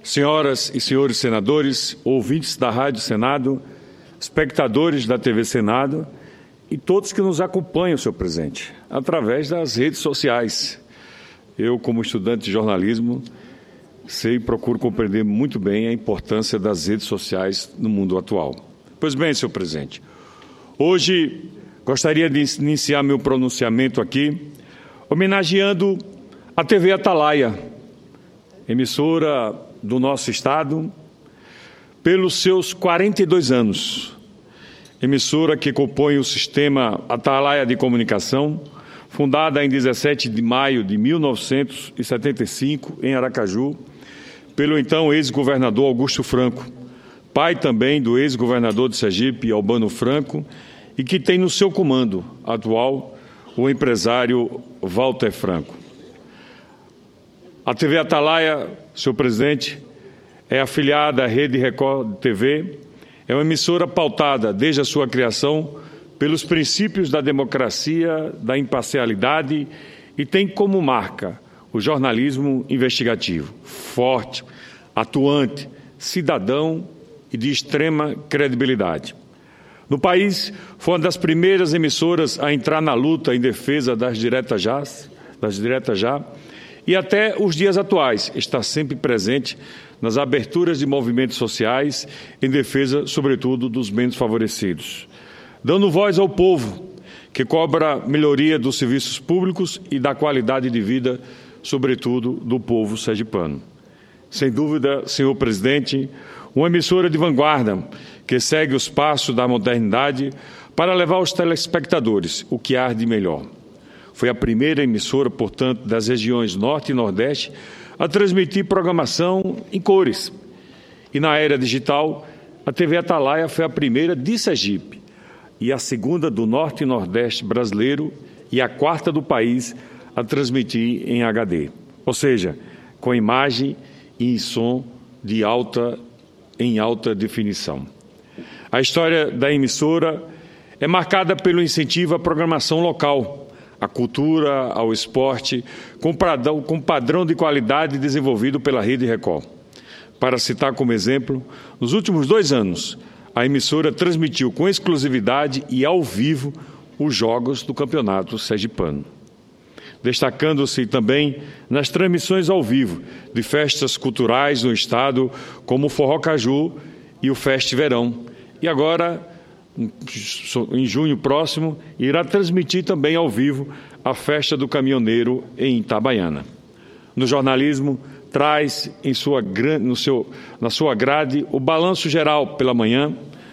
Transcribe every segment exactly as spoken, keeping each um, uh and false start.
Senhoras e senhores senadores, ouvintes da Rádio Senado, espectadores da T V Senado e todos que nos acompanham, senhor presidente, através das redes sociais. Eu, como estudante de jornalismo, sei e procuro compreender muito bem a importância das redes sociais no mundo atual. Pois bem, senhor presidente, hoje gostaria de iniciar meu pronunciamento aqui homenageando a T V Atalaia, emissora do nosso Estado, pelos seus quarenta e dois anos. Emissora que compõe o sistema Atalaia de Comunicação, fundada em dezessete de maio de mil novecentos e setenta e cinco, em Aracaju, pelo então ex-governador Augusto Franco, pai também do ex-governador de Sergipe, Albano Franco, e que tem no seu comando atual o empresário Walter Franco. A T V Atalaia, senhor presidente, é afiliada à Rede Record T V, é uma emissora pautada desde a sua criação pelos princípios da democracia, da imparcialidade e tem como marca o jornalismo investigativo, forte, atuante, cidadão e de extrema credibilidade. No país, foi uma das primeiras emissoras a entrar na luta em defesa das diretas já, das diretas já, e até os dias atuais está sempre presente nas aberturas de movimentos sociais em defesa, sobretudo, dos menos favorecidos, dando voz ao povo, que cobra melhoria dos serviços públicos e da qualidade de vida, sobretudo, do povo sergipano. Sem dúvida, senhor presidente, uma emissora de vanguarda que segue os passos da modernidade para levar aos telespectadores o que há de melhor. Foi a primeira emissora, portanto, das regiões Norte e Nordeste a transmitir programação em cores. E na era digital, a T V Atalaia foi a primeira de Sergipe e a segunda do Norte e Nordeste brasileiro e a quarta do país a transmitir em H D, ou seja, com imagem e som de alta, em alta definição. A história da emissora é marcada pelo incentivo à programação local, à cultura, ao esporte, com padrão, com padrão de qualidade desenvolvido pela Rede Record. Para citar como exemplo, nos últimos dois anos, a emissora transmitiu com exclusividade e ao vivo os jogos do Campeonato Sergipano, destacando-se também nas transmissões ao vivo de festas culturais no estado, como o Forró Caju e o Feste Verão. E agora, em junho próximo, irá transmitir também ao vivo a Festa do Caminhoneiro em Itabaiana. No jornalismo, traz em sua, no seu, na sua grade o Balanço Geral pela manhã,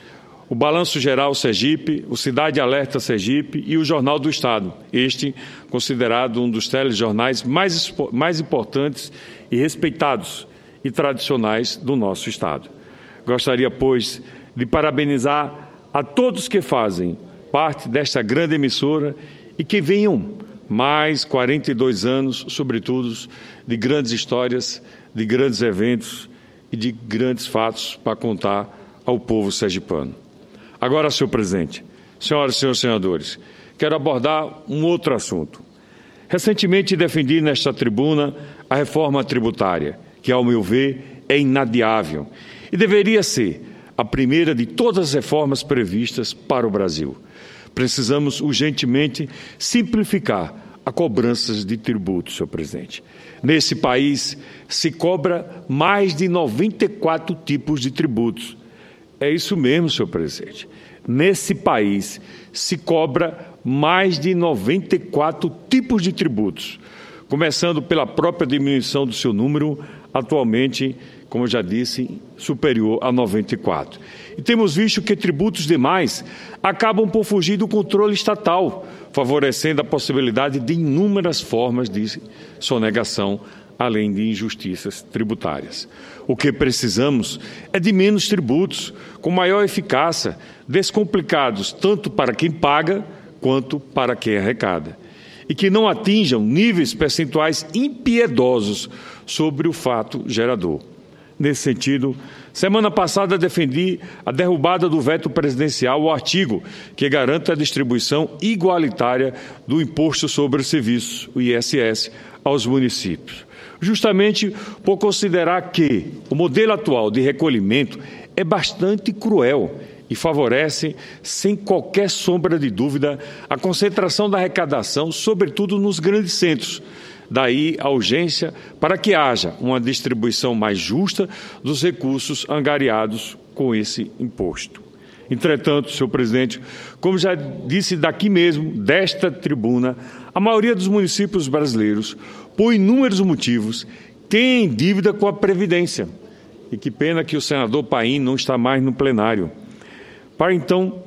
o Balanço Geral Sergipe, o Cidade Alerta Sergipe e o Jornal do Estado, este considerado um dos telejornais mais, mais importantes e respeitados e tradicionais do nosso Estado. Gostaria, pois, de parabenizar a todos que fazem parte desta grande emissora e que venham mais quarenta e dois anos, sobretudo, de grandes histórias, de grandes eventos e de grandes fatos para contar ao povo sergipano. Agora, senhor presidente, senhoras e senhores senadores, quero abordar um outro assunto. Recentemente defendi nesta tribuna a reforma tributária, que, ao meu ver, é inadiável e deveria ser a primeira de todas as reformas previstas para o Brasil. Precisamos urgentemente simplificar a cobrança de tributos, senhor presidente. Nesse país se cobra mais de noventa e quatro tipos de tributos. É isso mesmo, senhor presidente. Nesse país se cobra mais de noventa e quatro tipos de tributos, começando pela própria diminuição do seu número, atualmente, como eu já disse, superior a noventa e quatro. E temos visto que tributos demais acabam por fugir do controle estatal, favorecendo a possibilidade de inúmeras formas de sonegação, além de injustiças tributárias. O que precisamos é de menos tributos, com maior eficácia, descomplicados tanto para quem paga quanto para quem arrecada, e que não atinjam níveis percentuais impiedosos sobre o fato gerador. Nesse sentido, semana passada defendi a derrubada do veto presidencial ao artigo que garanta a distribuição igualitária do Imposto sobre Serviços, o I S S, aos municípios. justamente por considerar que o modelo atual de recolhimento é bastante cruel e favorece, sem qualquer sombra de dúvida, a concentração da arrecadação, sobretudo nos grandes centros. Daí a urgência para que haja uma distribuição mais justa dos recursos angariados com esse imposto. Entretanto, senhor presidente, como já disse daqui mesmo, desta tribuna, a maioria dos municípios brasileiros, por inúmeros motivos, tem dívida com a Previdência. E que pena que o senador Paim não está mais no plenário. Para então,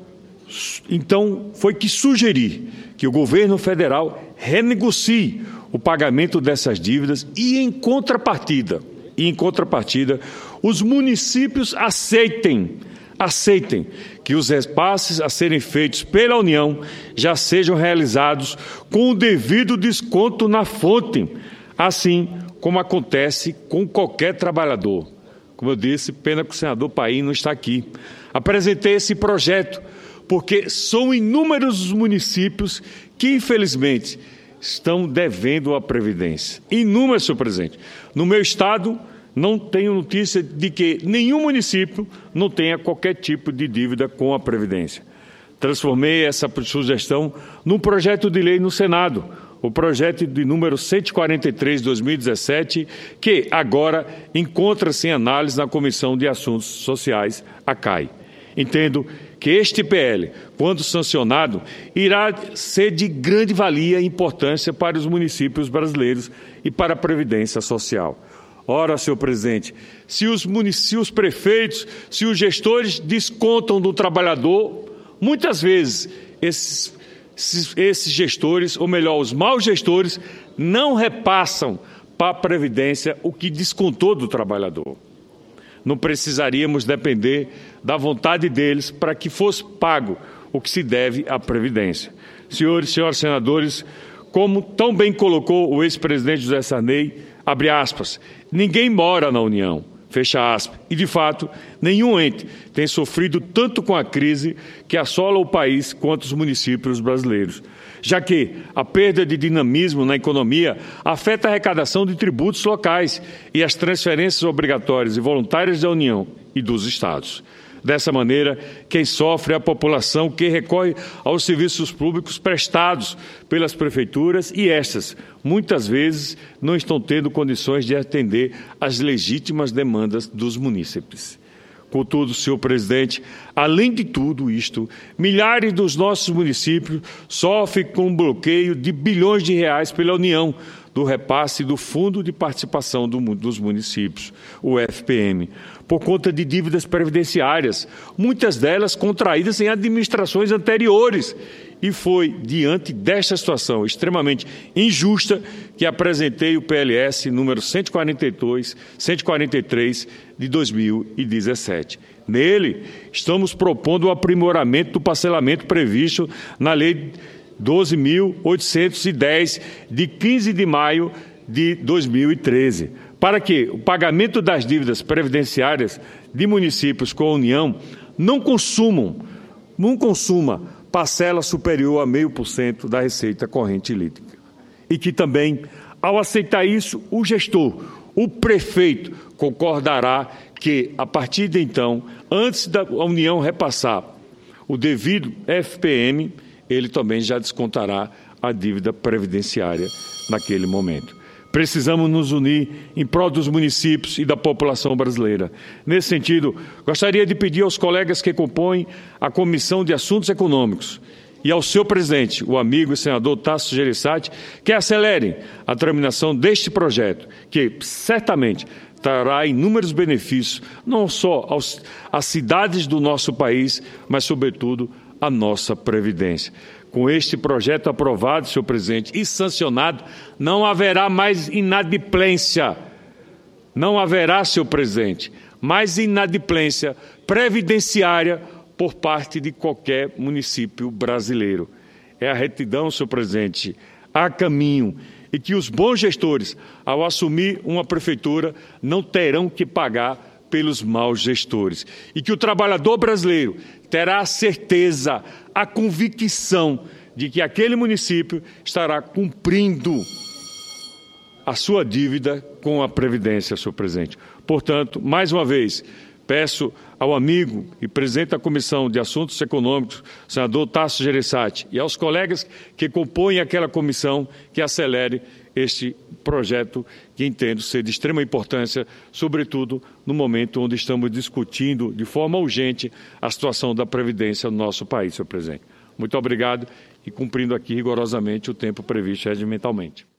então foi que sugeri que o governo federal renegocie o pagamento dessas dívidas e, em contrapartida, e em contrapartida, os municípios aceitem, aceitem que os repasses a serem feitos pela União já sejam realizados com o devido desconto na fonte, assim como acontece com qualquer trabalhador. Como eu disse, pena que o senador Paim não está aqui. Apresentei esse projeto porque são inúmeros os municípios que, infelizmente, estão devendo à Previdência. Inúmeros, senhor presidente. No meu estado, não tenho notícia de que nenhum município não tenha qualquer tipo de dívida com a Previdência. Transformei essa sugestão num projeto de lei no Senado, o projeto de número cento e quarenta e três de dois mil e dezessete, que agora encontra-se em análise na Comissão de Assuntos Sociais, a C A I. Entendo que este P L, quando sancionado, irá ser de grande valia e importância para os municípios brasileiros e para a Previdência Social. Ora, senhor presidente, se os, se os prefeitos, se os gestores descontam do trabalhador, muitas vezes esses, esses, esses gestores, ou melhor, os maus gestores, não repassam para a Previdência o que descontou do trabalhador. Não precisaríamos depender da vontade deles para que fosse pago o que se deve à Previdência. Senhores e senhoras senadores, como tão bem colocou o ex-presidente José Sarney, abre aspas, ninguém mora na União, fecha aspas, e de fato, nenhum ente tem sofrido tanto com a crise que assola o país quanto os municípios brasileiros, já que a perda de dinamismo na economia afeta a arrecadação de tributos locais e as transferências obrigatórias e voluntárias da União e dos Estados. Dessa maneira, quem sofre é a população que recorre aos serviços públicos prestados pelas prefeituras e estas, muitas vezes, não estão tendo condições de atender às legítimas demandas dos munícipes. Contudo, senhor presidente, além de tudo isto, milhares dos nossos municípios sofrem com um bloqueio de bilhões de reais pela União, do repasse do Fundo de Participação do, dos Municípios, o F P M, por conta de dívidas previdenciárias, muitas delas contraídas em administrações anteriores. E foi diante desta situação extremamente injusta que apresentei o P L S número cento e quarenta e dois, cento e quarenta e três de dois mil e dezessete. Nele, estamos propondo o aprimoramento do parcelamento previsto na Lei doze mil oitocentos e dez, de quinze de maio de dois mil e treze, para que o pagamento das dívidas previdenciárias de municípios com a União não consumam, não consuma parcela superior a meio por cento da receita corrente líquida. E que também, ao aceitar isso, o gestor, o prefeito, concordará que, a partir de então, antes da União repassar o devido F P M, ele também já descontará a dívida previdenciária naquele momento. Precisamos nos unir em prol dos municípios e da população brasileira. Nesse sentido, gostaria de pedir aos colegas que compõem a Comissão de Assuntos Econômicos e ao seu presidente, o amigo e senador Tasso Gereissati, que acelerem a tramitação deste projeto, que certamente trará inúmeros benefícios, não só aos, às cidades do nosso país, mas, sobretudo, à nossa Previdência. Com este projeto aprovado, senhor presidente, e sancionado, não haverá mais inadimplência. Não haverá, senhor presidente, mais inadimplência previdenciária por parte de qualquer município brasileiro. É a retidão, senhor presidente, há caminho, e que os bons gestores, ao assumir uma prefeitura, não terão que pagar pelos maus gestores. E que o trabalhador brasileiro terá a certeza, a convicção de que aquele município estará cumprindo a sua dívida com a Previdência, senhor presidente. Portanto, mais uma vez, peço ao amigo e presidente da Comissão de Assuntos Econômicos, senador Tasso Gereissati, e aos colegas que compõem aquela comissão que acelere este projeto que entendo ser de extrema importância, sobretudo no momento onde estamos discutindo de forma urgente a situação da Previdência no nosso país, senhor presidente. Muito obrigado e cumprindo aqui rigorosamente o tempo previsto regimentalmente.